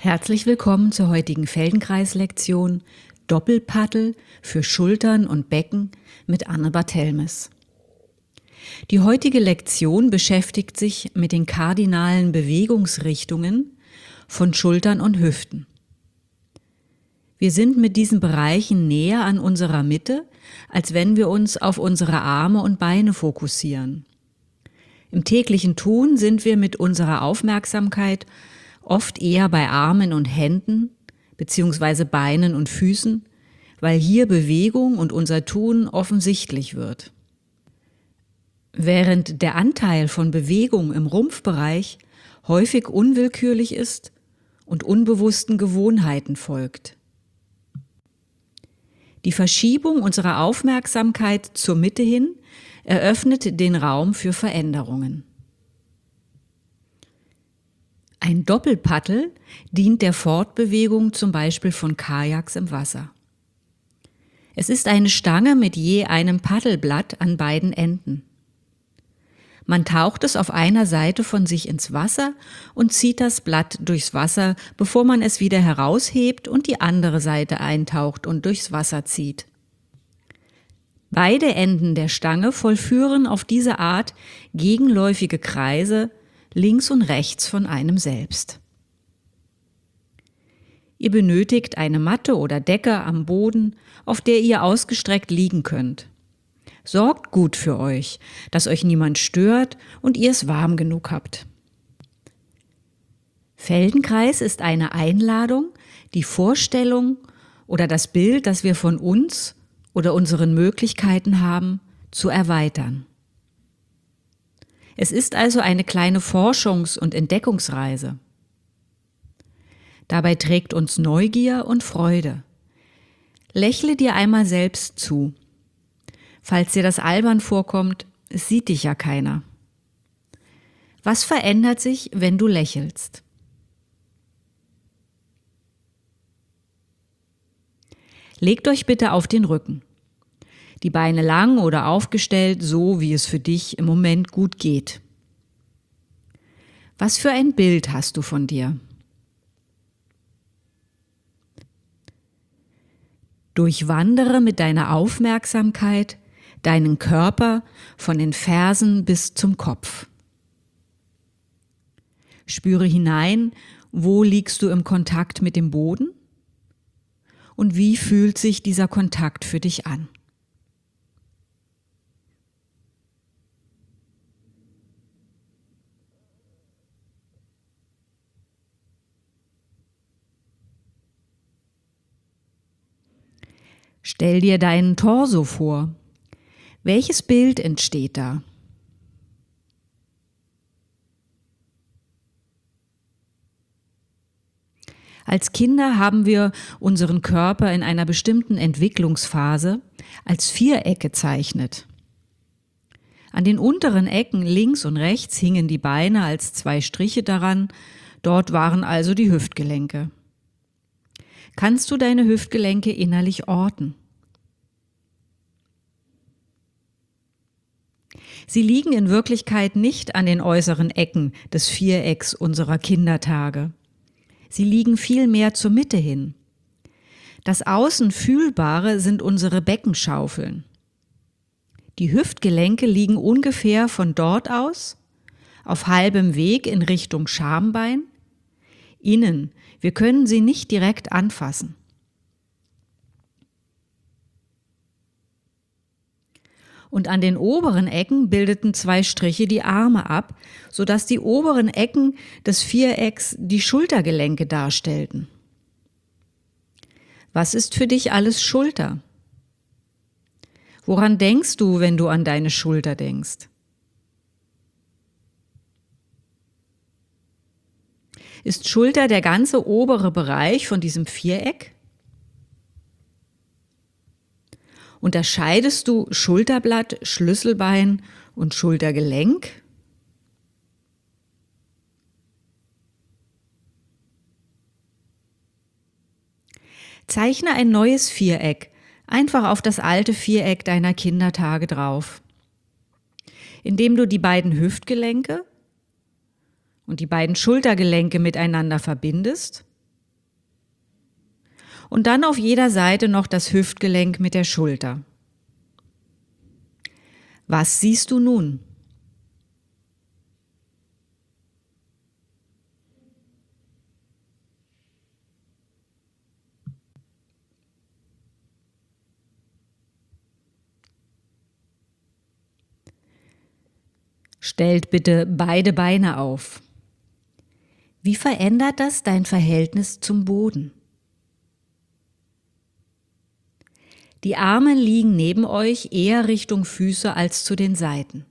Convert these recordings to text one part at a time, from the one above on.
Herzlich willkommen zur heutigen Feldenkreis-Lektion Doppelpaddel für Schultern und Becken mit Anne Barthelmes. Die heutige Lektion beschäftigt sich mit den kardinalen Bewegungsrichtungen von Schultern und Hüften. Wir sind mit diesen Bereichen näher an unserer Mitte, als wenn wir uns auf unsere Arme und Beine fokussieren. Im täglichen Tun sind wir mit unserer Aufmerksamkeit oft eher bei Armen und Händen bzw. Beinen und Füßen, weil hier Bewegung und unser Tun offensichtlich wird. Während der Anteil von Bewegung im Rumpfbereich häufig unwillkürlich ist und unbewussten Gewohnheiten folgt. Die Verschiebung unserer Aufmerksamkeit zur Mitte hin eröffnet den Raum für Veränderungen. Ein Doppelpaddel dient der Fortbewegung zum Beispiel von Kajaks im Wasser. Es ist eine Stange mit je einem Paddelblatt an beiden Enden. Man taucht es auf einer Seite von sich ins Wasser und zieht das Blatt durchs Wasser, bevor man es wieder heraushebt und die andere Seite eintaucht und durchs Wasser zieht. Beide Enden der Stange vollführen auf diese Art gegenläufige Kreise links und rechts von einem selbst. Ihr benötigt eine Matte oder Decke am Boden, auf der ihr ausgestreckt liegen könnt. Sorgt gut für euch, dass euch niemand stört und ihr es warm genug habt. Feldenkreis ist eine Einladung, die Vorstellung oder das Bild, das wir von uns oder unseren Möglichkeiten haben, zu erweitern. Es ist also eine kleine Forschungs- und Entdeckungsreise. Dabei trägt uns Neugier und Freude. Lächle dir einmal selbst zu. Falls dir das albern vorkommt, es sieht dich ja keiner. Was verändert sich, wenn du lächelst? Legt euch bitte auf den Rücken. Die Beine lang oder aufgestellt, so wie es für dich im Moment gut geht. Was für ein Bild hast du von dir? Durchwandere mit deiner Aufmerksamkeit deinen Körper von den Fersen bis zum Kopf. Spüre hinein, wo liegst du im Kontakt mit dem Boden und wie fühlt sich dieser Kontakt für dich an? Stell dir deinen Torso vor. Welches Bild entsteht da? Als Kinder haben wir unseren Körper in einer bestimmten Entwicklungsphase als Viereck gezeichnet. An den unteren Ecken links und rechts hingen die Beine als 2 Striche daran, dort waren also die Hüftgelenke. Kannst du deine Hüftgelenke innerlich orten? Sie liegen in Wirklichkeit nicht an den äußeren Ecken des Vierecks unserer Kindertage. Sie liegen vielmehr zur Mitte hin. Das Außen Fühlbare sind unsere Beckenschaufeln. Die Hüftgelenke liegen ungefähr von dort aus, auf halbem Weg in Richtung Schambein, innen. Wir können sie nicht direkt anfassen. Und an den oberen Ecken bildeten 2 Striche die Arme ab, sodass die oberen Ecken des Vierecks die Schultergelenke darstellten. Was ist für dich alles Schulter? Woran denkst du, wenn du an deine Schulter denkst? Ist Schulter der ganze obere Bereich von diesem Viereck? Unterscheidest du Schulterblatt, Schlüsselbein und Schultergelenk? Zeichne ein neues Viereck, einfach auf das alte Viereck deiner Kindertage drauf, indem du die beiden Hüftgelenke und die beiden Schultergelenke miteinander verbindest Und dann auf jeder Seite noch das Hüftgelenk mit der Schulter. Was siehst du nun? Stellt bitte beide Beine auf. Wie verändert das dein Verhältnis zum Boden? Die Arme liegen neben euch eher Richtung Füße als zu den Seiten.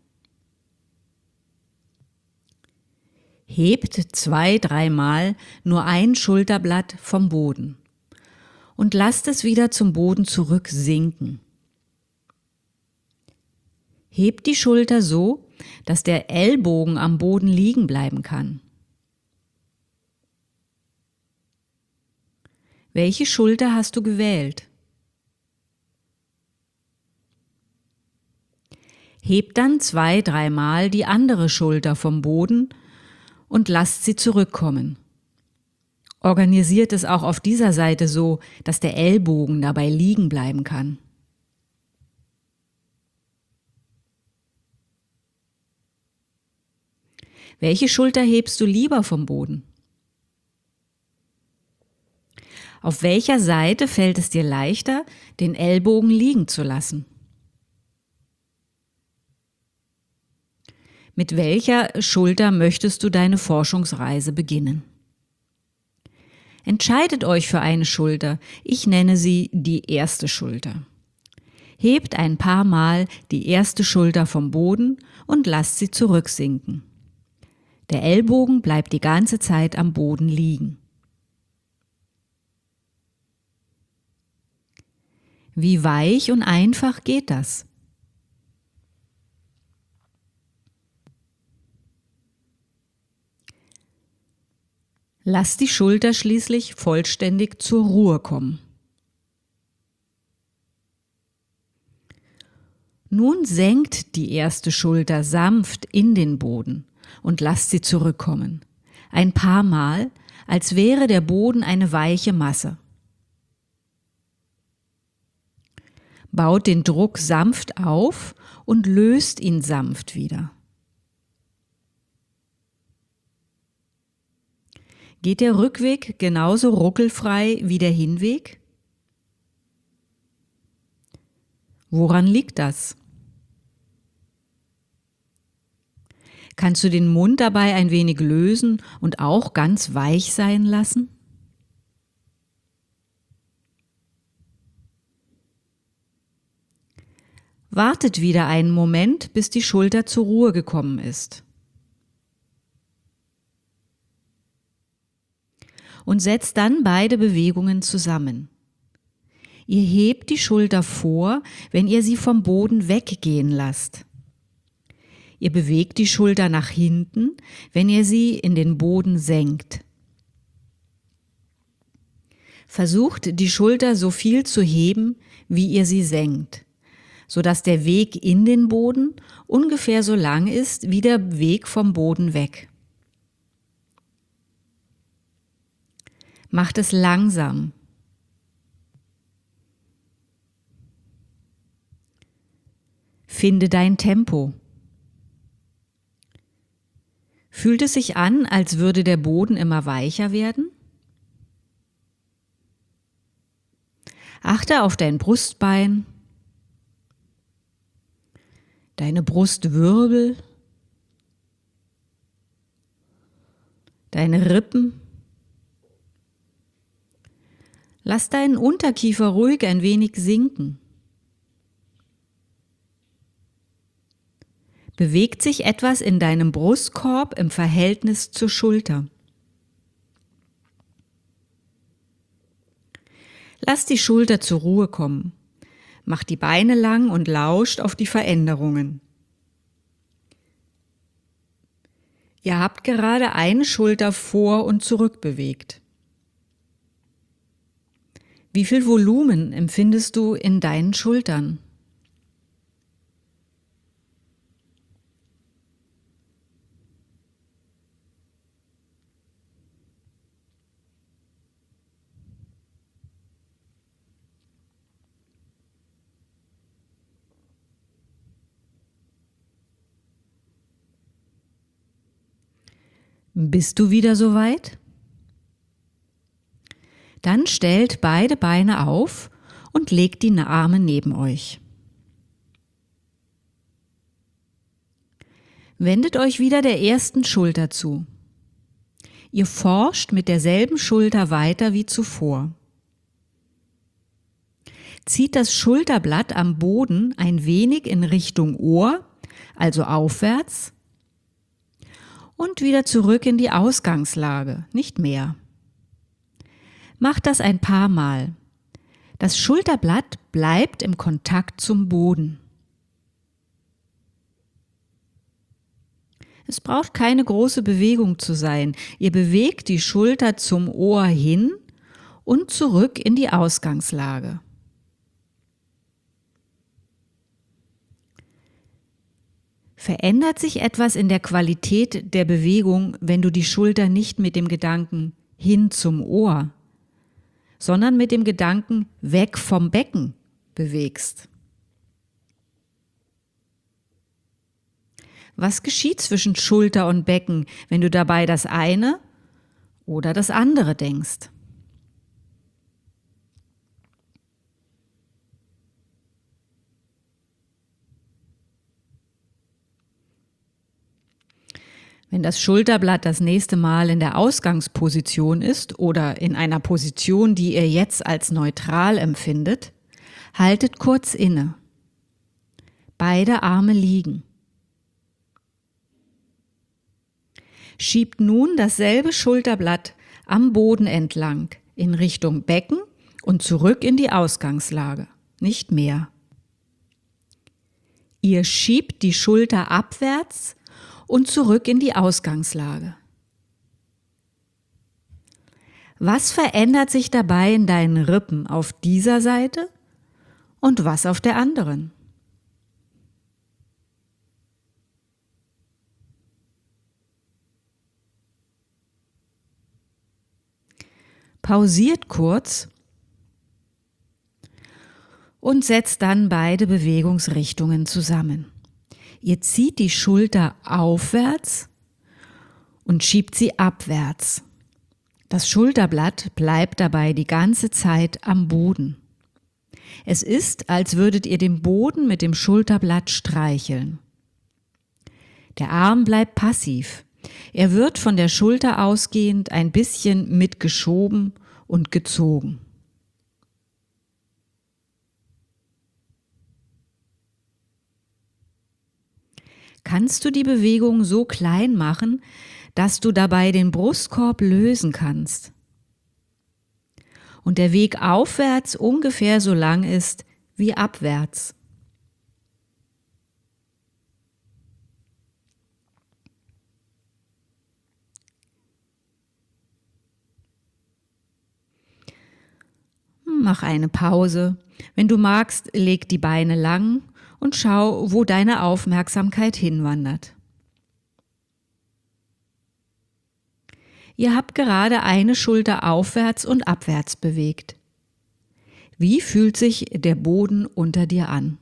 Hebt 2-3 Mal nur ein Schulterblatt vom Boden und lasst es wieder zum Boden zurück sinken. Hebt die Schulter so, dass der Ellbogen am Boden liegen bleiben kann. Welche Schulter hast du gewählt? Hebt dann 2-3 Mal die andere Schulter vom Boden und lasst sie zurückkommen. Organisiert es auch auf dieser Seite so, dass der Ellbogen dabei liegen bleiben kann. Welche Schulter hebst du lieber vom Boden? Auf welcher Seite fällt es dir leichter, den Ellbogen liegen zu lassen? Mit welcher Schulter möchtest du deine Forschungsreise beginnen? Entscheidet euch für eine Schulter. Ich nenne sie die erste Schulter. Hebt ein paar Mal die erste Schulter vom Boden und lasst sie zurücksinken. Der Ellbogen bleibt die ganze Zeit am Boden liegen. Wie weich und einfach geht das? Lasst die Schulter schließlich vollständig zur Ruhe kommen. Nun senkt die erste Schulter sanft in den Boden und lasst sie zurückkommen. Ein paar Mal, als wäre der Boden eine weiche Masse. Baut den Druck sanft auf und löst ihn sanft wieder. Geht der Rückweg genauso ruckelfrei wie der Hinweg? Woran liegt das? Kannst du den Mund dabei ein wenig lösen und auch ganz weich sein lassen? Wartet wieder einen Moment, bis die Schulter zur Ruhe gekommen ist. Und setzt dann beide Bewegungen zusammen. Ihr hebt die Schulter vor, wenn ihr sie vom Boden weggehen lasst. Ihr bewegt die Schulter nach hinten, wenn ihr sie in den Boden senkt. Versucht, die Schulter so viel zu heben, wie ihr sie senkt, sodass der Weg in den Boden ungefähr so lang ist wie der Weg vom Boden weg. Macht es langsam. Finde dein Tempo. Fühlt es sich an, als würde der Boden immer weicher werden? Achte auf dein Brustbein, deine Brustwirbel, deine Rippen. Lass deinen Unterkiefer ruhig ein wenig sinken. Bewegt sich etwas in deinem Brustkorb im Verhältnis zur Schulter? Lass die Schulter zur Ruhe kommen. Macht die Beine lang und lauscht auf die Veränderungen. Ihr habt gerade eine Schulter vor und zurück bewegt. Wie viel Volumen empfindest du in deinen Schultern? Bist du wieder soweit? Dann stellt beide Beine auf und legt die Arme neben euch. Wendet euch wieder der ersten Schulter zu. Ihr forscht mit derselben Schulter weiter wie zuvor. Zieht das Schulterblatt am Boden ein wenig in Richtung Ohr, also aufwärts, und wieder zurück in die Ausgangslage, nicht mehr. Macht das ein paar Mal. Das Schulterblatt bleibt im Kontakt zum Boden. Es braucht keine große Bewegung zu sein. Ihr bewegt die Schulter zum Ohr hin und zurück in die Ausgangslage. Verändert sich etwas in der Qualität der Bewegung, wenn du die Schulter nicht mit dem Gedanken hin zum Ohr, sondern mit dem Gedanken weg vom Becken bewegst? Was geschieht zwischen Schulter und Becken, wenn du dabei das eine oder das andere denkst? Wenn das Schulterblatt das nächste Mal in der Ausgangsposition ist oder in einer Position, die ihr jetzt als neutral empfindet, haltet kurz inne. Beide Arme liegen. Schiebt nun dasselbe Schulterblatt am Boden entlang in Richtung Becken und zurück in die Ausgangslage, nicht mehr. Ihr schiebt die Schulter abwärts und zurück in die Ausgangslage. Was verändert sich dabei in deinen Rippen auf dieser Seite und was auf der anderen? Pausiert kurz und setzt dann beide Bewegungsrichtungen zusammen. Ihr zieht die Schulter aufwärts und schiebt sie abwärts. Das Schulterblatt bleibt dabei die ganze Zeit am Boden. Es ist, als würdet ihr den Boden mit dem Schulterblatt streicheln. Der Arm bleibt passiv. Er wird von der Schulter ausgehend ein bisschen mitgeschoben und gezogen. Kannst du die Bewegung so klein machen, dass du dabei den Brustkorb lösen kannst und der Weg aufwärts ungefähr so lang ist wie abwärts? Mach eine Pause. Wenn du magst, leg die Beine lang und schau, wo deine Aufmerksamkeit hinwandert. Ihr habt gerade eine Schulter aufwärts und abwärts bewegt. Wie fühlt sich der Boden unter dir an?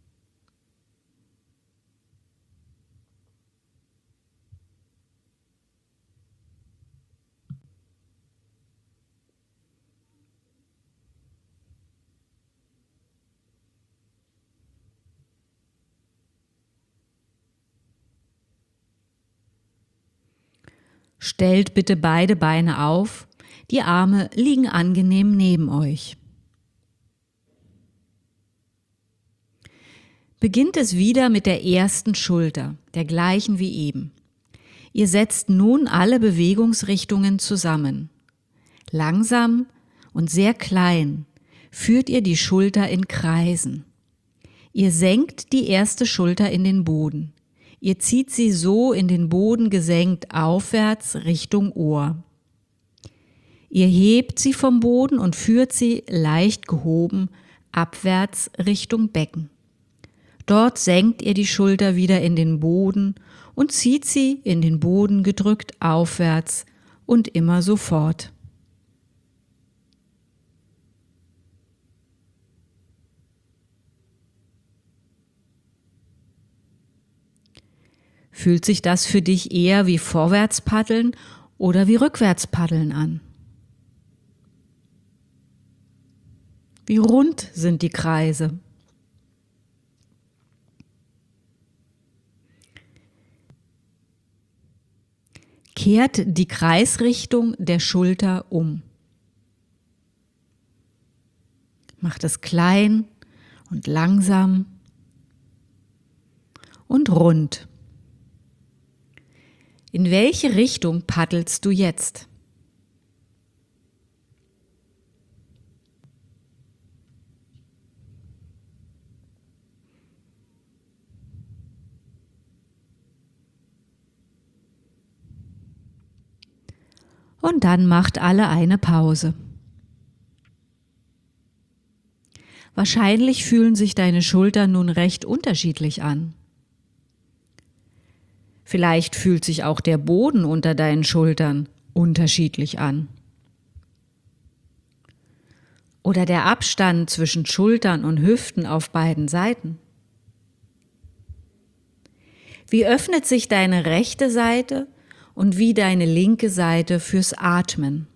Stellt bitte beide Beine auf, die Arme liegen angenehm neben euch. Beginnt es wieder mit der ersten Schulter, der gleichen wie eben. Ihr setzt nun alle Bewegungsrichtungen zusammen. Langsam und sehr klein führt ihr die Schulter in Kreisen. Ihr senkt die erste Schulter in den Boden. Ihr zieht sie so in den Boden gesenkt aufwärts Richtung Ohr. Ihr hebt sie vom Boden und führt sie leicht gehoben abwärts Richtung Becken. Dort senkt ihr die Schulter wieder in den Boden und zieht sie in den Boden gedrückt aufwärts und immer so fort. Fühlt sich das für dich eher wie Vorwärtspaddeln oder wie Rückwärtspaddeln an? Wie rund sind die Kreise? Kehrt die Kreisrichtung der Schulter um. Macht es klein und langsam und rund. In welche Richtung paddelst du jetzt? Und dann macht alle eine Pause. Wahrscheinlich fühlen sich deine Schultern nun recht unterschiedlich an. Vielleicht fühlt sich auch der Boden unter deinen Schultern unterschiedlich an. Oder der Abstand zwischen Schultern und Hüften auf beiden Seiten. Wie öffnet sich deine rechte Seite und wie deine linke Seite fürs Atmen?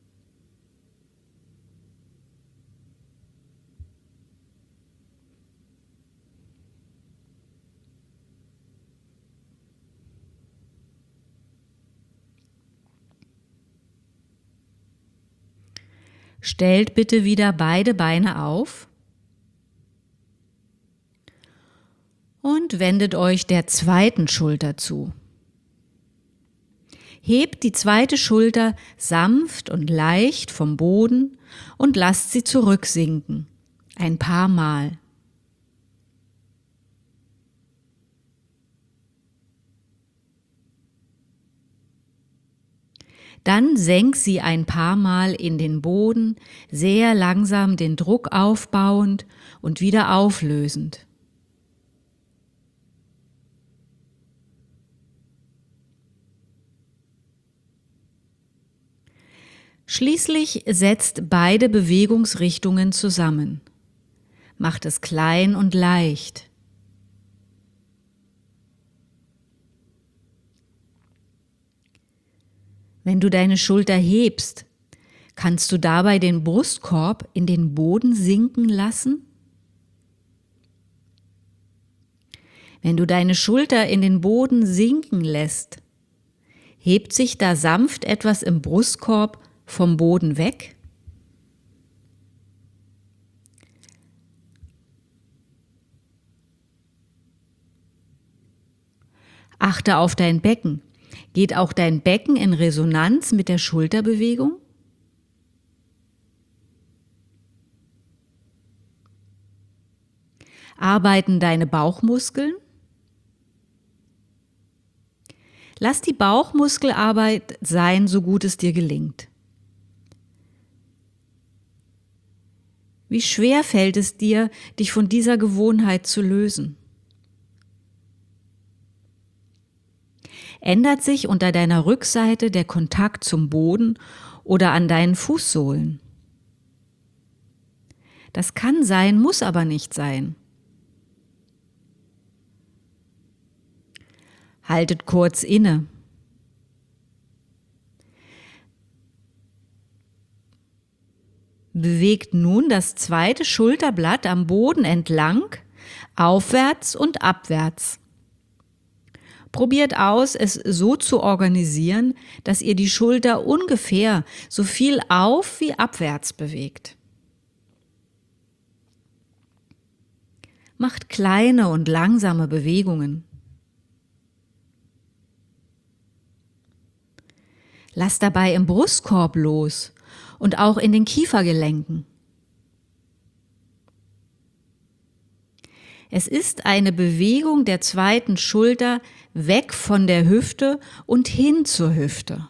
Stellt bitte wieder beide Beine auf und wendet euch der zweiten Schulter zu. Hebt die zweite Schulter sanft und leicht vom Boden und lasst sie zurücksinken, ein paar Mal. Dann senk sie ein paar Mal in den Boden, sehr langsam den Druck aufbauend und wieder auflösend. Schließlich setzt beide Bewegungsrichtungen zusammen. Macht es klein und leicht. Wenn du deine Schulter hebst, kannst du dabei den Brustkorb in den Boden sinken lassen? Wenn du deine Schulter in den Boden sinken lässt, hebt sich da sanft etwas im Brustkorb vom Boden weg? Achte auf dein Becken. Geht auch dein Becken in Resonanz mit der Schulterbewegung? Arbeiten deine Bauchmuskeln? Lass die Bauchmuskelarbeit sein, so gut es dir gelingt. Wie schwer fällt es dir, dich von dieser Gewohnheit zu lösen? Ändert sich unter deiner Rückseite der Kontakt zum Boden oder an deinen Fußsohlen? Das kann sein, muss aber nicht sein. Haltet kurz inne. Bewegt nun das zweite Schulterblatt am Boden entlang, aufwärts und abwärts. Probiert aus, es so zu organisieren, dass ihr die Schulter ungefähr so viel auf- wie abwärts bewegt. Macht kleine und langsame Bewegungen. Lasst dabei im Brustkorb los und auch in den Kiefergelenken. Es ist eine Bewegung der zweiten Schulter weg von der Hüfte und hin zur Hüfte.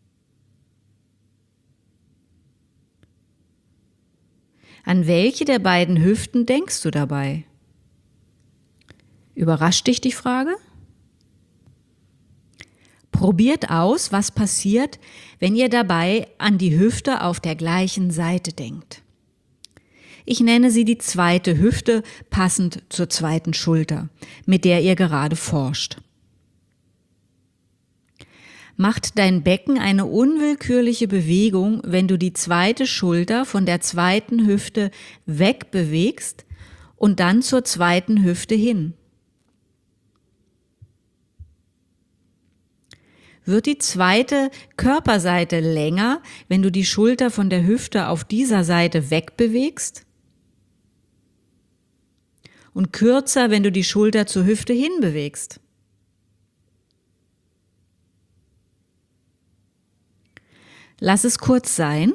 An welche der beiden Hüften denkst du dabei? Überrascht dich die Frage? Probiert aus, was passiert, wenn ihr dabei an die Hüfte auf der gleichen Seite denkt. Ich nenne sie die zweite Hüfte, passend zur zweiten Schulter, mit der ihr gerade forscht. macht dein Becken eine unwillkürliche Bewegung, wenn du die zweite Schulter von der zweiten Hüfte wegbewegst und dann zur zweiten Hüfte hin. Wird die zweite Körperseite länger, wenn du die Schulter von der Hüfte auf dieser Seite wegbewegst? Und kürzer, wenn du die Schulter zur Hüfte hinbewegst? Lass es kurz sein.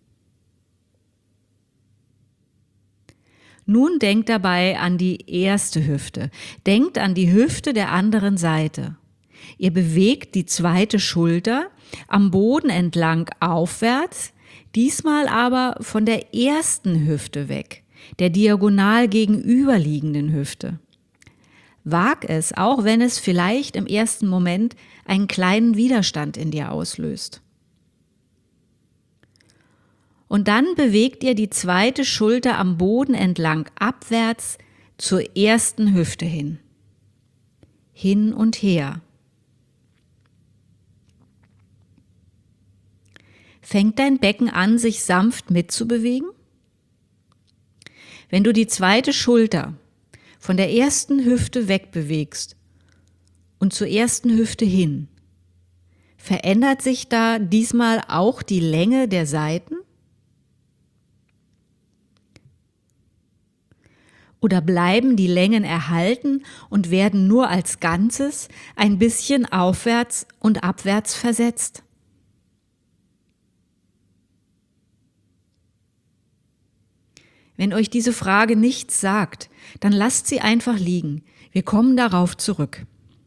Nun denkt dabei an die erste Hüfte. Denkt an die Hüfte der anderen Seite. Ihr bewegt die zweite Schulter am Boden entlang aufwärts, diesmal aber von der ersten Hüfte weg, der diagonal gegenüberliegenden Hüfte. Wag es, auch wenn es vielleicht im ersten Moment einen kleinen Widerstand in dir auslöst. Und dann bewegt ihr die zweite Schulter am Boden entlang abwärts zur ersten Hüfte hin. Hin und her. Fängt dein Becken an, sich sanft mitzubewegen? Wenn du die zweite Schulter von der ersten Hüfte wegbewegst und zur ersten Hüfte hin, verändert sich da diesmal auch die Länge der Seiten? Oder bleiben die Längen erhalten und werden nur als Ganzes ein bisschen aufwärts und abwärts versetzt? Wenn euch diese Frage nichts sagt, dann lasst sie einfach liegen. Wir kommen darauf zurück.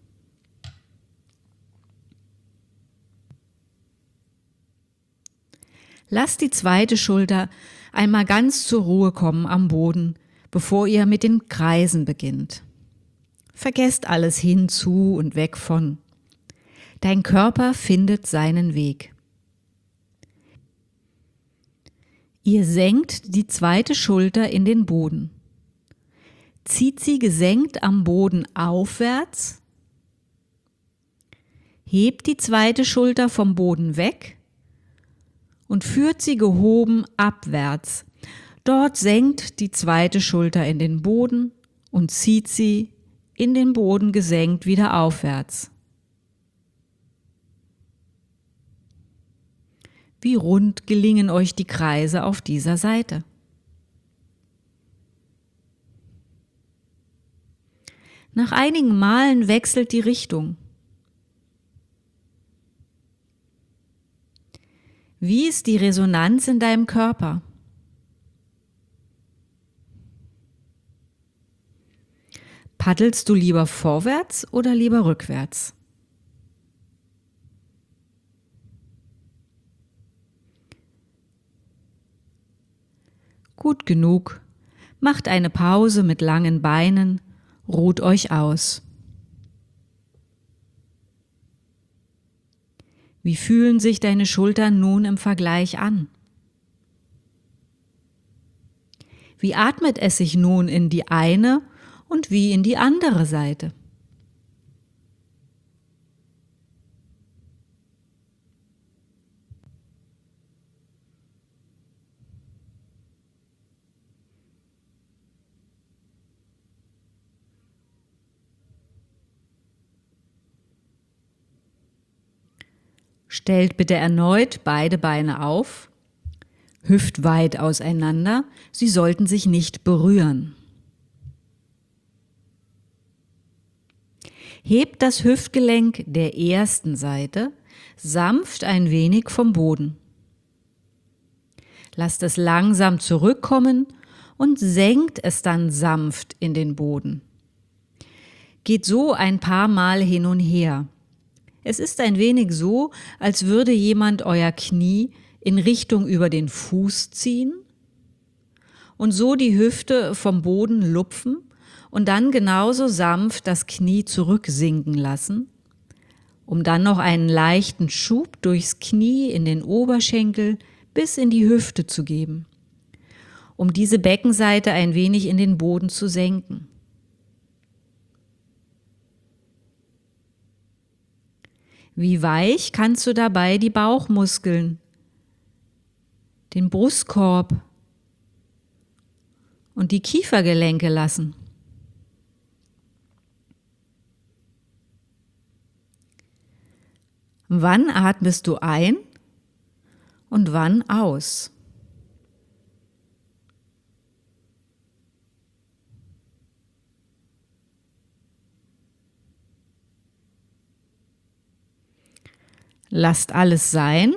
Lasst die zweite Schulter einmal ganz zur Ruhe kommen am Boden, bevor ihr mit den Kreisen beginnt. Vergesst alles hinzu und weg von. Dein Körper findet seinen Weg. Ihr senkt die zweite Schulter in den Boden. Zieht sie gesenkt am Boden aufwärts. Hebt die zweite Schulter vom Boden weg und führt sie gehoben abwärts. Dort senkt die zweite Schulter in den Boden und zieht sie in den Boden gesenkt wieder aufwärts. Wie rund gelingen euch die Kreise auf dieser Seite? Nach einigen Malen wechselt die Richtung. Wie ist die Resonanz in deinem Körper? Paddelst du lieber vorwärts oder lieber rückwärts? Gut genug. Macht eine Pause mit langen Beinen, ruht euch aus. Wie fühlen sich deine Schultern nun im Vergleich an? Wie atmet es sich nun in die eine und wie in die andere Seite? Stellt bitte erneut beide Beine auf, hüftweit auseinander, sie sollten sich nicht berühren. Hebt das Hüftgelenk der ersten Seite sanft ein wenig vom Boden. Lasst es langsam zurückkommen und senkt es dann sanft in den Boden. Geht so ein paar Mal hin und her. Es ist ein wenig so, als würde jemand euer Knie in Richtung über den Fuß ziehen und so die Hüfte vom Boden lupfen und dann genauso sanft das Knie zurücksinken lassen, um dann noch einen leichten Schub durchs Knie in den Oberschenkel bis in die Hüfte zu geben, um diese Beckenseite ein wenig in den Boden zu senken. Wie weich kannst du dabei die Bauchmuskeln, den Brustkorb und die Kiefergelenke lassen? Wann atmest du ein und wann aus? Lasst alles sein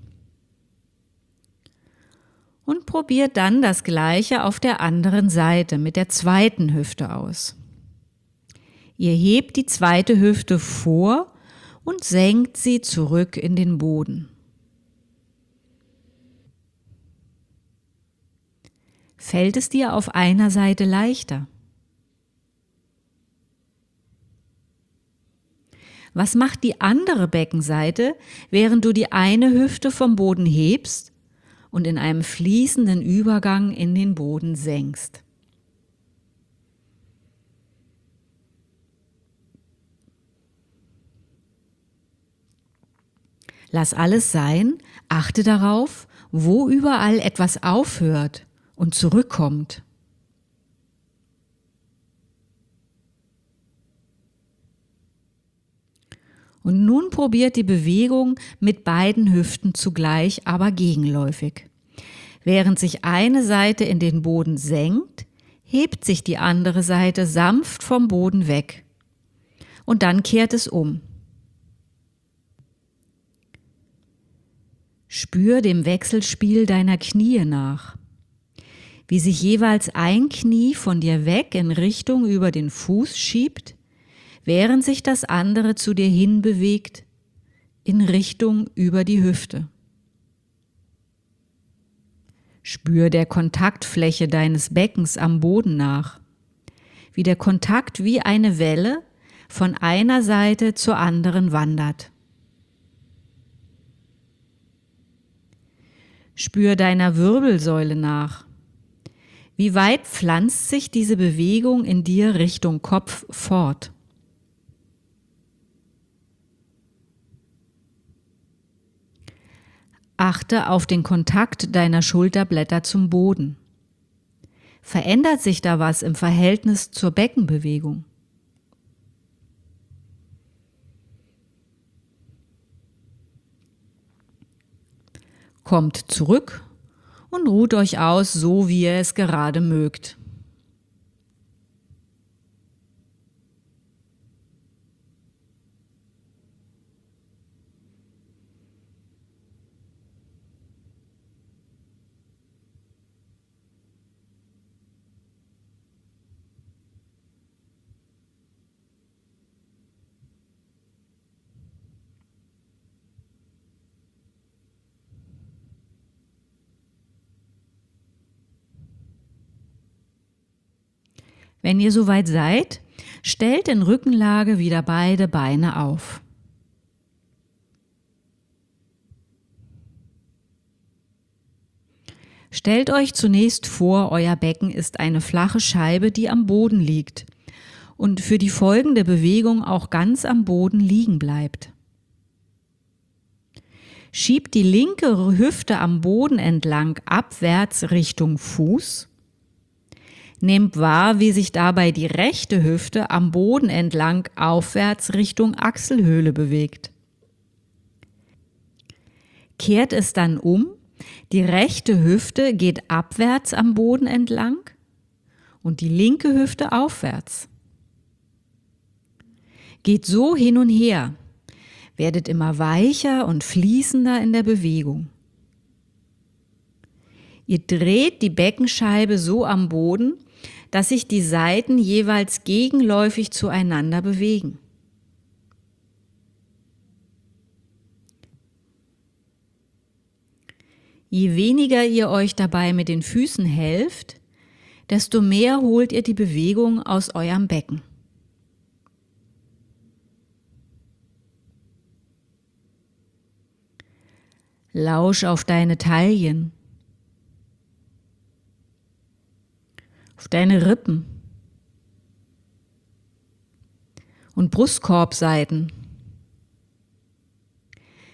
und probiert dann das Gleiche auf der anderen Seite mit der zweiten Hüfte aus. Ihr hebt die zweite Hüfte vor und senkt sie zurück in den Boden. Fällt es dir auf einer Seite leichter? Was macht die andere Beckenseite, während du die eine Hüfte vom Boden hebst und in einem fließenden Übergang in den Boden senkst? Lass alles sein, achte darauf, wo überall etwas aufhört und zurückkommt. Und nun probiert die Bewegung mit beiden Hüften zugleich, aber gegenläufig. Während sich eine Seite in den Boden senkt, hebt sich die andere Seite sanft vom Boden weg. Und dann kehrt es um. Spür dem Wechselspiel deiner Knie nach, wie sich jeweils ein Knie von dir weg in Richtung über den Fuß schiebt, während sich das andere zu dir hin bewegt, in Richtung über die Hüfte. Spür der Kontaktfläche deines Beckens am Boden nach, wie der Kontakt wie eine Welle von einer Seite zur anderen wandert. Spür deiner Wirbelsäule nach. Wie weit pflanzt sich diese Bewegung in dir Richtung Kopf fort? Achte auf den Kontakt deiner Schulterblätter zum Boden. Verändert sich da was im Verhältnis zur Beckenbewegung? Kommt zurück und ruht euch aus, so wie ihr es gerade mögt. Wenn ihr soweit seid, stellt in Rückenlage wieder beide Beine auf. Stellt euch zunächst vor, euer Becken ist eine flache Scheibe, die am Boden liegt und für die folgende Bewegung auch ganz am Boden liegen bleibt. Schiebt die linke Hüfte am Boden entlang abwärts Richtung Fuß. Nehmt wahr, wie sich dabei die rechte Hüfte am Boden entlang aufwärts Richtung Achselhöhle bewegt. Kehrt es dann um, die rechte Hüfte geht abwärts am Boden entlang und die linke Hüfte aufwärts. Geht so hin und her, werdet immer weicher und fließender in der Bewegung. Ihr dreht die Beckenscheibe so am Boden, dass sich die Seiten jeweils gegenläufig zueinander bewegen. Je weniger ihr euch dabei mit den Füßen helft, desto mehr holt ihr die Bewegung aus eurem Becken. Lausch auf deine Taillen, auf deine Rippen und Brustkorbseiten.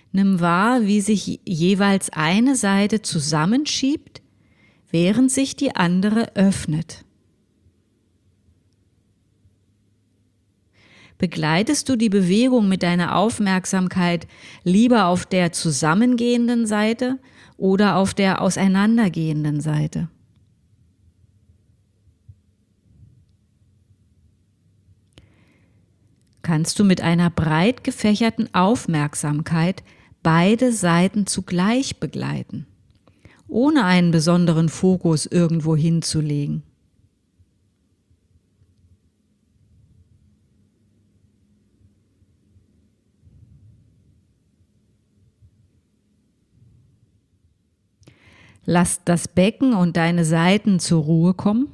Nimm wahr, wie sich jeweils eine Seite zusammenschiebt, während sich die andere öffnet. Begleitest du die Bewegung mit deiner Aufmerksamkeit lieber auf der zusammengehenden Seite oder auf der auseinandergehenden Seite? Kannst du mit einer breit gefächerten Aufmerksamkeit beide Seiten zugleich begleiten, ohne einen besonderen Fokus irgendwo hinzulegen? Lass das Becken und deine Seiten zur Ruhe kommen.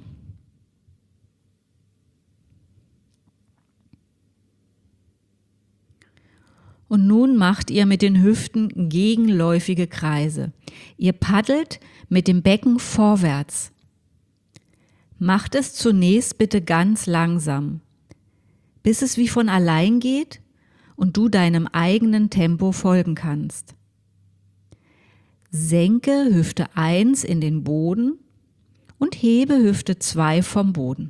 Und nun macht ihr mit den Hüften gegenläufige Kreise. Ihr paddelt mit dem Becken vorwärts. Macht es zunächst bitte ganz langsam, bis es wie von allein geht und du deinem eigenen Tempo folgen kannst. Senke Hüfte 1 in den Boden und hebe Hüfte 2 vom Boden.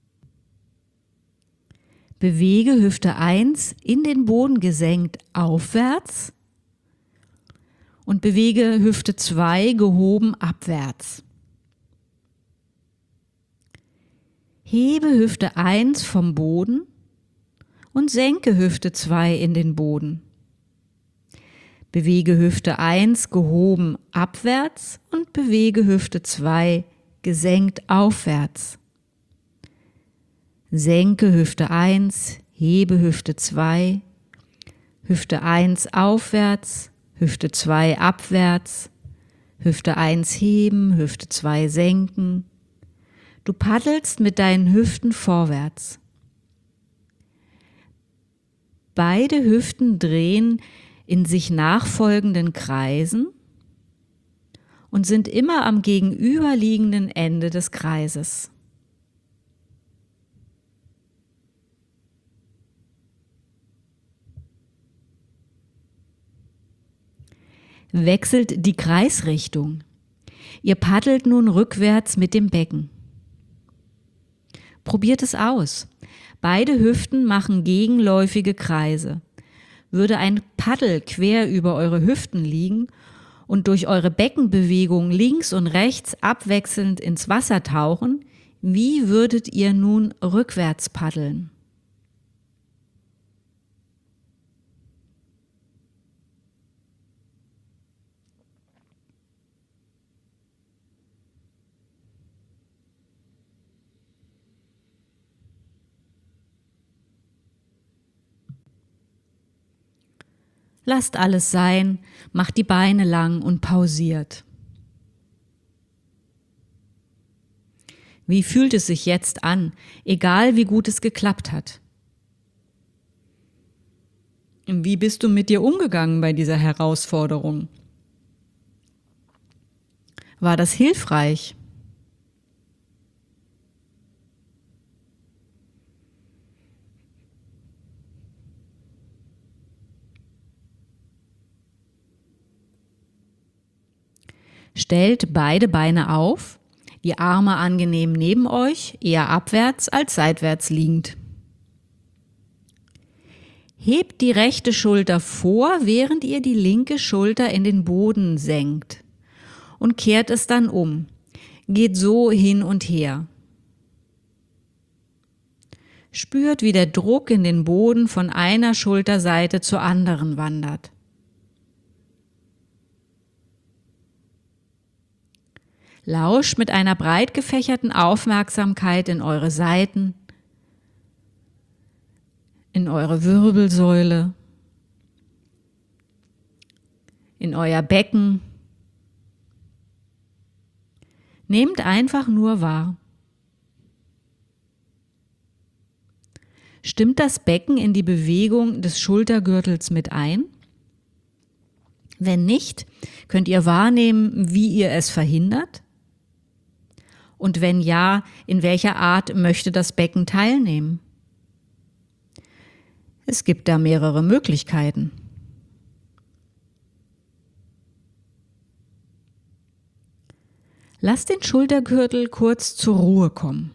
Bewege Hüfte 1 in den Boden gesenkt aufwärts und bewege Hüfte 2 gehoben abwärts. Hebe Hüfte 1 vom Boden und senke Hüfte 2 in den Boden. Bewege Hüfte 1 gehoben abwärts und bewege Hüfte 2 gesenkt aufwärts. Senke Hüfte 1, hebe Hüfte 2, Hüfte 1 aufwärts, Hüfte 2 abwärts, Hüfte 1 heben, Hüfte 2 senken. Du paddelst mit deinen Hüften vorwärts. Beide Hüften drehen in sich nachfolgenden Kreisen und sind immer am gegenüberliegenden Ende des Kreises. Wechselt die Kreisrichtung. Ihr paddelt nun rückwärts mit dem Becken. Probiert es aus. Beide Hüften machen gegenläufige Kreise. Würde ein Paddel quer über eure Hüften liegen und durch eure Beckenbewegung links und rechts abwechselnd ins Wasser tauchen, wie würdet ihr nun rückwärts paddeln? Lasst alles sein, macht die Beine lang und pausiert. Wie fühlt es sich jetzt an, egal wie gut es geklappt hat? Wie bist du mit dir umgegangen bei dieser Herausforderung? War das hilfreich? Stellt beide Beine auf, die Arme angenehm neben euch, eher abwärts als seitwärts liegend. Hebt die rechte Schulter vor, während ihr die linke Schulter in den Boden senkt und kehrt es dann um. Geht so hin und her. Spürt, wie der Druck in den Boden von einer Schulterseite zur anderen wandert. Lauscht mit einer breit gefächerten Aufmerksamkeit in eure Seiten, in eure Wirbelsäule, in euer Becken. Nehmt einfach nur wahr. Stimmt das Becken in die Bewegung des Schultergürtels mit ein? Wenn nicht, könnt ihr wahrnehmen, wie ihr es verhindert? Und wenn ja, in welcher Art möchte das Becken teilnehmen? Es gibt da mehrere Möglichkeiten. Lass den Schultergürtel kurz zur Ruhe kommen.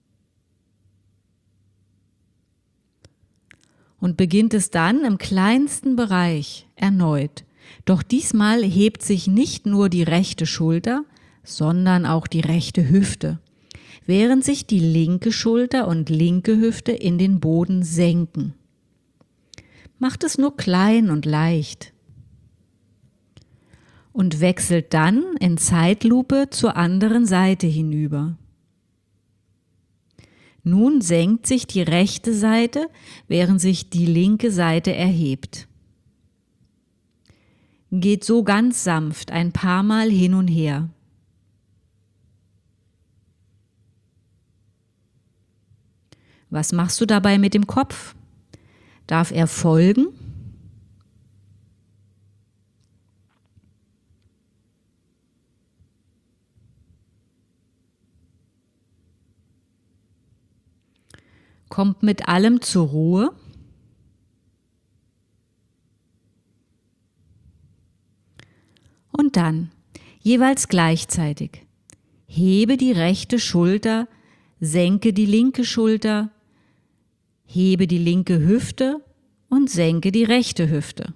Und beginnt es dann im kleinsten Bereich erneut. Doch diesmal hebt sich nicht nur die rechte Schulter, sondern auch die rechte Hüfte, während sich die linke Schulter und linke Hüfte in den Boden senken. Macht es nur klein und leicht. Und wechselt dann in Zeitlupe zur anderen Seite hinüber. Nun senkt sich die rechte Seite, während sich die linke Seite erhebt. Geht so ganz sanft ein paar Mal hin und her. Was machst du dabei mit dem Kopf? Darf er folgen? Kommt mit allem zur Ruhe. Und dann, jeweils gleichzeitig, hebe die rechte Schulter, senke die linke Schulter, hebe die linke Hüfte und senke die rechte Hüfte.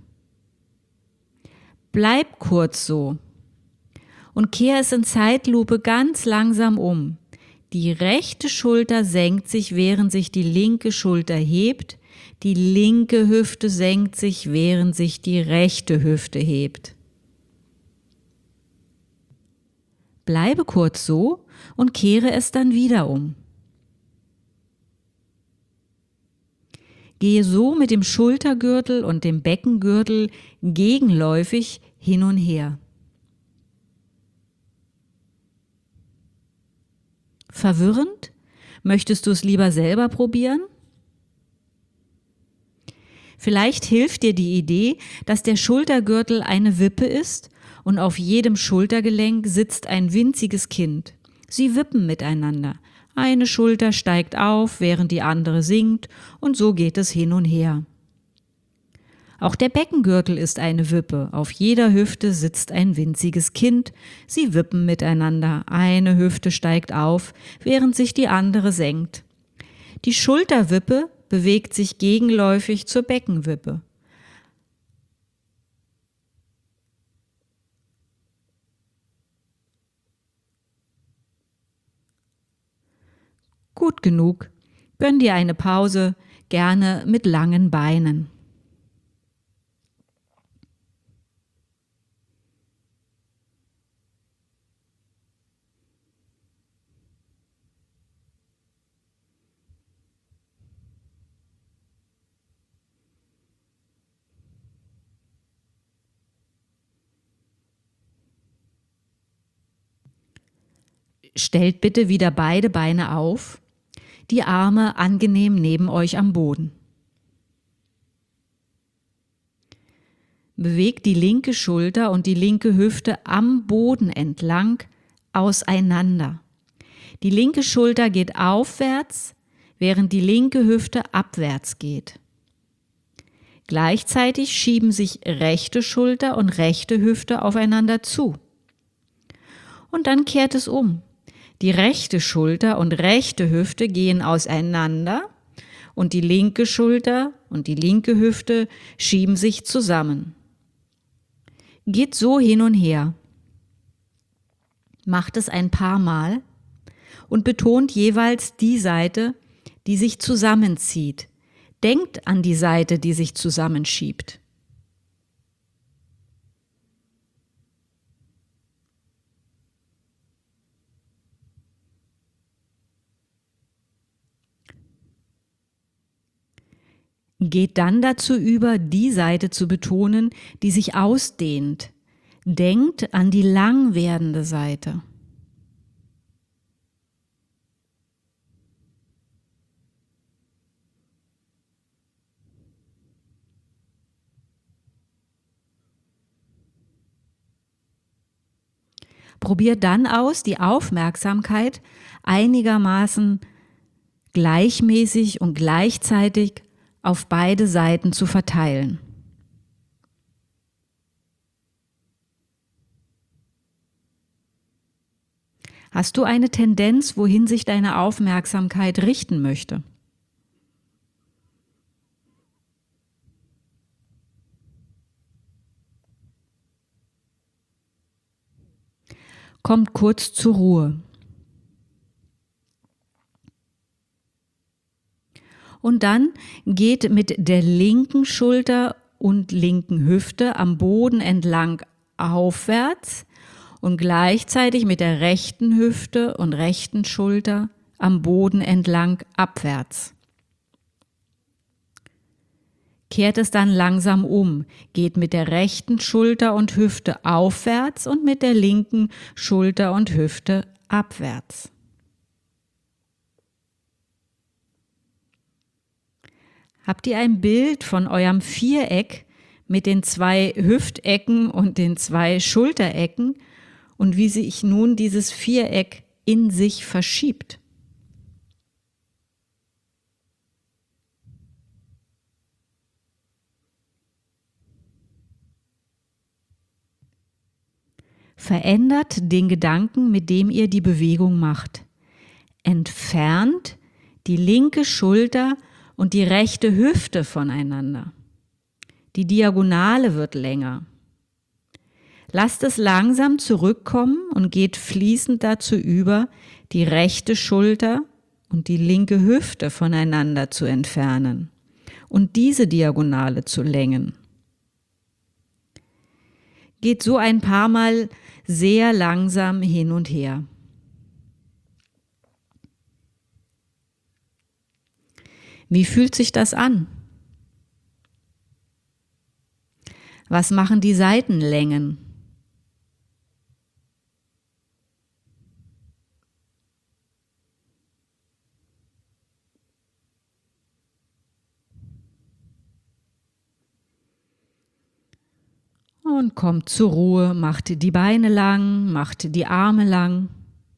Bleib kurz so und kehre es in Zeitlupe ganz langsam um. Die rechte Schulter senkt sich, während sich die linke Schulter hebt. Die linke Hüfte senkt sich, während sich die rechte Hüfte hebt. Bleibe kurz so und kehre es dann wieder um. Gehe so mit dem Schultergürtel und dem Beckengürtel gegenläufig hin und her. Verwirrend? Möchtest du es lieber selber probieren? Vielleicht hilft dir die Idee, dass der Schultergürtel eine Wippe ist und auf jedem Schultergelenk sitzt ein winziges Kind. Sie wippen miteinander. Eine Schulter steigt auf, während die andere sinkt, und so geht es hin und her. Auch der Beckengürtel ist eine Wippe. Auf jeder Hüfte sitzt ein winziges Kind. Sie wippen miteinander. Eine Hüfte steigt auf, während sich die andere senkt. Die Schulterwippe bewegt sich gegenläufig zur Beckenwippe. Gut genug. Gönn dir eine Pause, gerne mit langen Beinen. Stellt bitte wieder beide Beine auf, die Arme angenehm neben euch am Boden. Bewegt die linke Schulter und die linke Hüfte am Boden entlang auseinander. Die linke Schulter geht aufwärts, während die linke Hüfte abwärts geht. Gleichzeitig schieben sich rechte Schulter und rechte Hüfte aufeinander zu. Und dann kehrt es um. Die rechte Schulter und rechte Hüfte gehen auseinander und die linke Schulter und die linke Hüfte schieben sich zusammen. Geht so hin und her. Macht es ein paar Mal und betont jeweils die Seite, die sich zusammenzieht. Denkt an die Seite, die sich zusammenschiebt. Geht dann dazu über, die Seite zu betonen, die sich ausdehnt. Denkt an die lang werdende Seite. Probiert dann aus, die Aufmerksamkeit einigermaßen gleichmäßig und gleichzeitig auf beide Seiten zu verteilen. Hast du eine Tendenz, wohin sich deine Aufmerksamkeit richten möchte? Kommt kurz zur Ruhe. Und dann geht mit der linken Schulter und linken Hüfte am Boden entlang aufwärts und gleichzeitig mit der rechten Hüfte und rechten Schulter am Boden entlang abwärts. Kehrt es dann langsam um, geht mit der rechten Schulter und Hüfte aufwärts und mit der linken Schulter und Hüfte abwärts. Habt ihr ein Bild von eurem Viereck mit den 2 Hüftecken und den 2 Schulterecken und wie sich nun dieses Viereck in sich verschiebt? Verändert den Gedanken, mit dem ihr die Bewegung macht. Entfernt die linke Schulter und die rechte Hüfte voneinander. Die Diagonale wird länger. Lasst es langsam zurückkommen und geht fließend dazu über, die rechte Schulter und die linke Hüfte voneinander zu entfernen und diese Diagonale zu längen. Geht so ein paar Mal sehr langsam hin und her. Wie fühlt sich das an? Was machen die Seitenlängen? Und kommt zur Ruhe, macht die Beine lang, macht die Arme lang.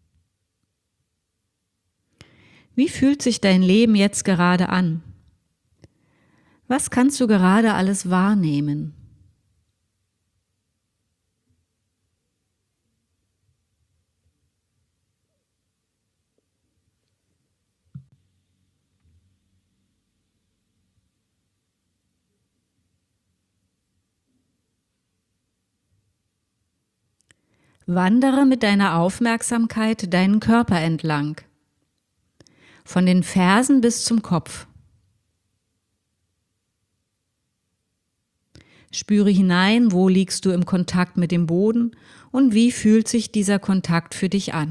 Wie fühlt sich dein Leben jetzt gerade an? Was kannst du gerade alles wahrnehmen? Wandere mit deiner Aufmerksamkeit deinen Körper entlang, von den Fersen bis zum Kopf. Spüre hinein, wo liegst du im Kontakt mit dem Boden und wie fühlt sich dieser Kontakt für dich an.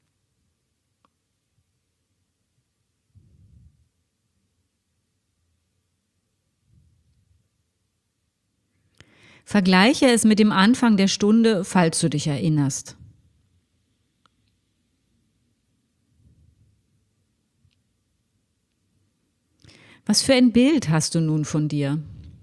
Vergleiche es mit dem Anfang der Stunde, falls du dich erinnerst. Was für ein Bild hast du nun von dir?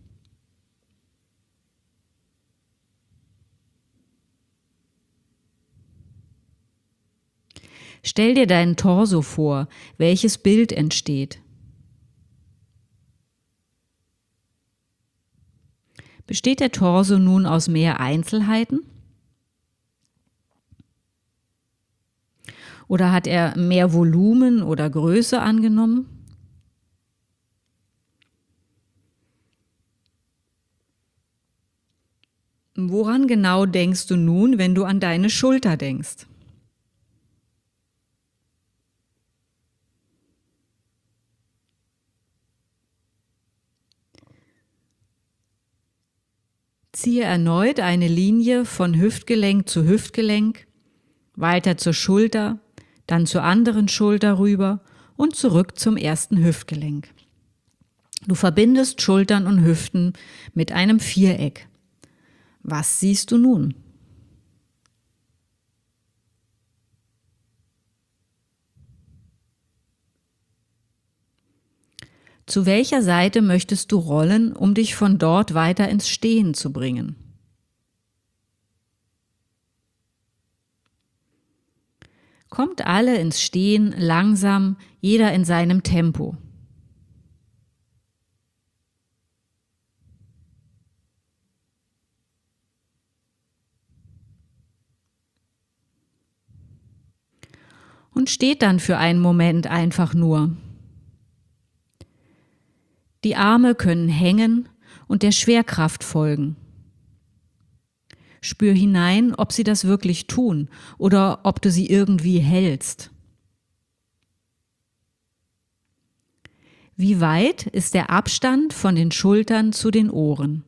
Stell dir deinen Torso vor, welches Bild entsteht. Besteht der Torso nun aus mehr Einzelheiten? Oder hat er mehr Volumen oder Größe angenommen? Woran genau denkst du nun, wenn du an deine Schulter denkst? Ziehe erneut eine Linie von Hüftgelenk zu Hüftgelenk, weiter zur Schulter, dann zur anderen Schulter rüber und zurück zum ersten Hüftgelenk. Du verbindest Schultern und Hüften mit einem Viereck. Was siehst du nun? Zu welcher Seite möchtest du rollen, um dich von dort weiter ins Stehen zu bringen? Kommt alle ins Stehen langsam, jeder in seinem Tempo. und steht dann für einen Moment einfach nur. Die Arme können hängen und der Schwerkraft folgen. Spür hinein, ob sie das wirklich tun oder ob du sie irgendwie hältst. Wie weit ist der Abstand von den Schultern zu den Ohren?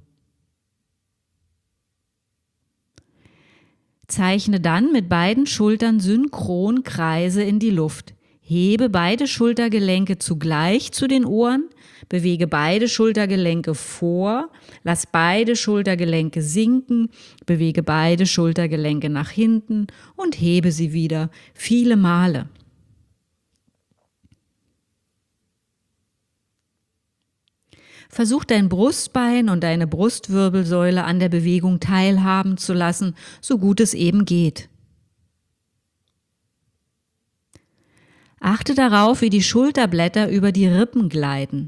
Zeichne dann mit beiden Schultern synchron Kreise in die Luft. Hebe beide Schultergelenke zugleich zu den Ohren, bewege beide Schultergelenke vor, lass beide Schultergelenke sinken, bewege beide Schultergelenke nach hinten und hebe sie wieder viele Male. Versuch dein Brustbein und deine Brustwirbelsäule an der Bewegung teilhaben zu lassen, so gut es eben geht. Achte darauf, wie die Schulterblätter über die Rippen gleiten.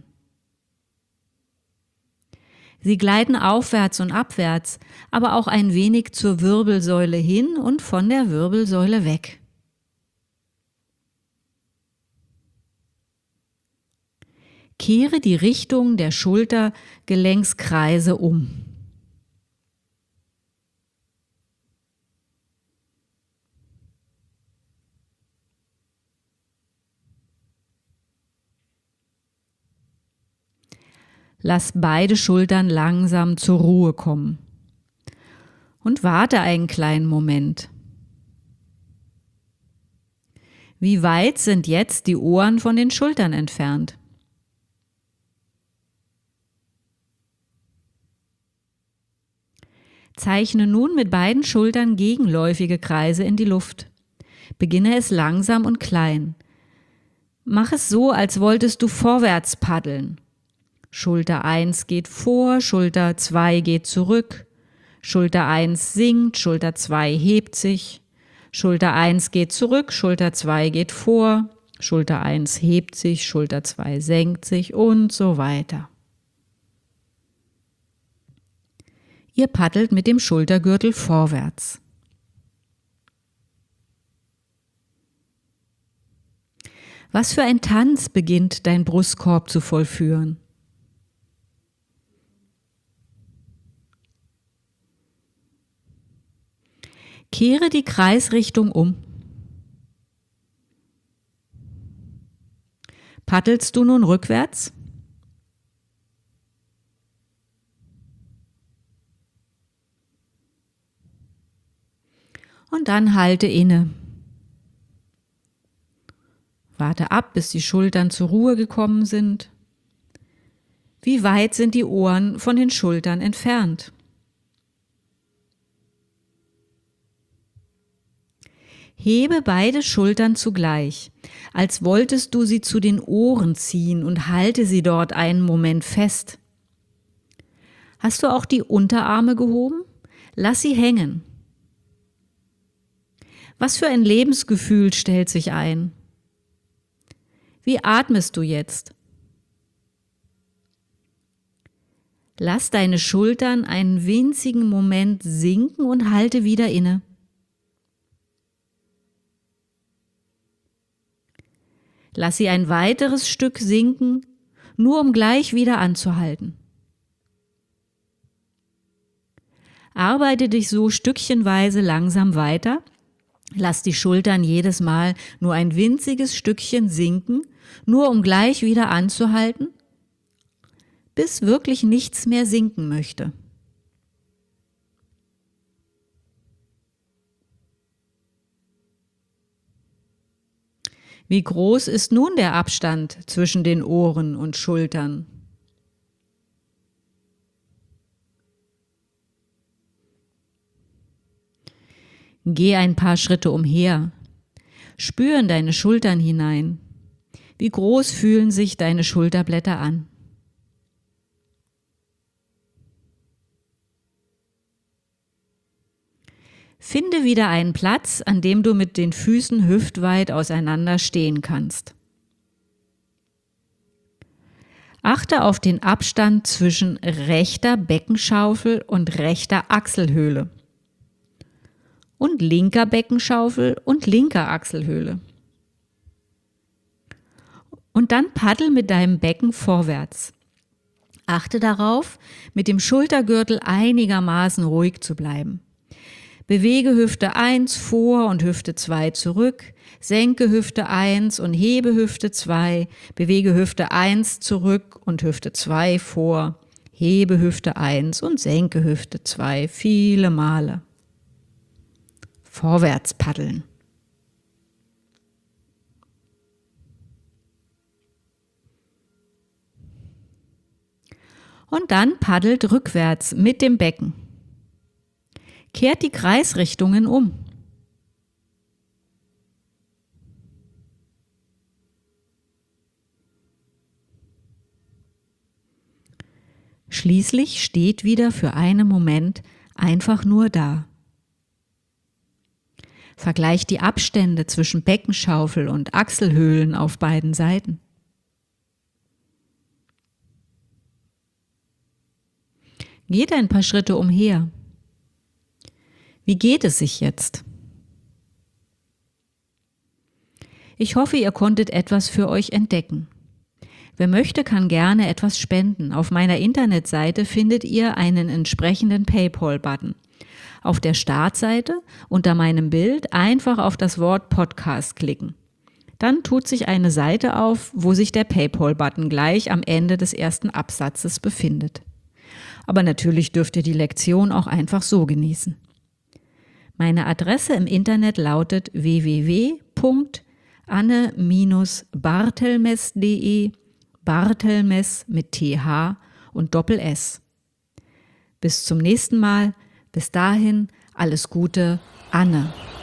Sie gleiten aufwärts und abwärts, aber auch ein wenig zur Wirbelsäule hin und von der Wirbelsäule weg. Kehre die Richtung der Schultergelenkskreise um. Lass beide Schultern langsam zur Ruhe kommen und warte einen kleinen Moment. Wie weit sind jetzt die Ohren von den Schultern entfernt? Zeichne nun mit beiden Schultern gegenläufige Kreise in die Luft. Beginne es langsam und klein. Mach es so, als wolltest du vorwärts paddeln. Schulter 1 geht vor, Schulter 2 geht zurück. Schulter 1 sinkt, Schulter 2 hebt sich. Schulter 1 geht zurück, Schulter 2 geht vor. Schulter 1 hebt sich, Schulter 2 senkt sich und so weiter. Ihr paddelt mit dem Schultergürtel vorwärts. Was für ein Tanz beginnt dein Brustkorb zu vollführen? Kehre die Kreisrichtung um. Paddelst du nun rückwärts? Und dann halte inne. Warte ab, bis die Schultern zur Ruhe gekommen sind. Wie weit sind die Ohren von den Schultern entfernt? Hebe beide Schultern zugleich, als wolltest du sie zu den Ohren ziehen und halte sie dort einen Moment fest. Hast du auch die Unterarme gehoben? Lass sie hängen. Was für ein Lebensgefühl stellt sich ein? Wie atmest du jetzt? Lass deine Schultern einen winzigen Moment sinken und halte wieder inne. Lass sie ein weiteres Stück sinken, nur um gleich wieder anzuhalten. Arbeite dich so stückchenweise langsam weiter. Lass die Schultern jedes Mal nur ein winziges Stückchen sinken, nur um gleich wieder anzuhalten, bis wirklich nichts mehr sinken möchte. Wie groß ist nun der Abstand zwischen den Ohren und Schultern? Geh ein paar Schritte umher. Spür in deine Schultern hinein. Wie groß fühlen sich deine Schulterblätter an? Finde wieder einen Platz, an dem du mit den Füßen hüftweit auseinander stehen kannst. Achte auf den Abstand zwischen rechter Beckenschaufel und rechter Achselhöhle und linker Beckenschaufel und linker Achselhöhle. Und dann paddel mit deinem Becken vorwärts. Achte darauf, mit dem Schultergürtel einigermaßen ruhig zu bleiben. Bewege Hüfte 1 vor und Hüfte 2 zurück, senke Hüfte 1 und hebe Hüfte 2, bewege Hüfte 1 zurück und Hüfte 2 vor, hebe Hüfte 1 und senke Hüfte 2 viele Male. Vorwärts paddeln. Und dann paddelt rückwärts mit dem Becken. Kehrt die Kreisrichtungen um. Schließlich steht wieder für einen Moment einfach nur da. Vergleicht die Abstände zwischen Beckenschaufel und Achselhöhlen auf beiden Seiten. Geht ein paar Schritte umher. Wie geht es sich jetzt? Ich hoffe, ihr konntet etwas für euch entdecken. Wer möchte, kann gerne etwas spenden. Auf meiner Internetseite findet ihr einen entsprechenden PayPal-Button. Auf der Startseite unter meinem Bild einfach auf das Wort Podcast klicken. Dann tut sich eine Seite auf, wo sich der PayPal-Button gleich am Ende des ersten Absatzes befindet. Aber natürlich dürft ihr die Lektion auch einfach so genießen. Meine Adresse im Internet lautet www.anne-bartelmes.de, Bartelmes mit TH und Doppel-S. Bis zum nächsten Mal. Bis dahin, alles Gute, Anne.